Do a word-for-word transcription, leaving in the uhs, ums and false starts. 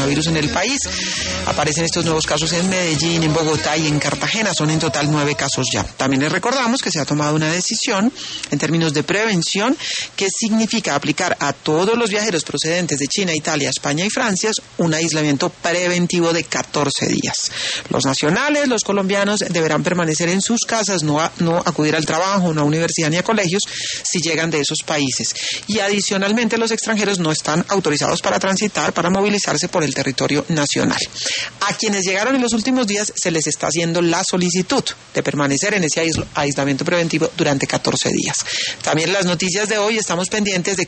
coronavirus en el país. Aparecen estos nuevos casos en Medellín, en Bogotá y en Cartagena. Son en total nueve casos ya. También les recordamos que se ha tomado una decisión en términos de prevención que significa aplicar a todos los viajeros procedentes de China, Italia, España y Francia un aislamiento preventivo de catorce días. Los nacionales, los colombianos, deberán permanecer en sus casas, no, a, no acudir al trabajo, no a universidad ni a colegios si llegan de esos países. Y adicionalmente los extranjeros no están autorizados para transitar, para movilizarse por el territorio nacional. A quienes llegaron en los últimos días se les está haciendo la solicitud de permanecer en ese aislamiento preventivo durante catorce días. También en las noticias de hoy estamos pendientes de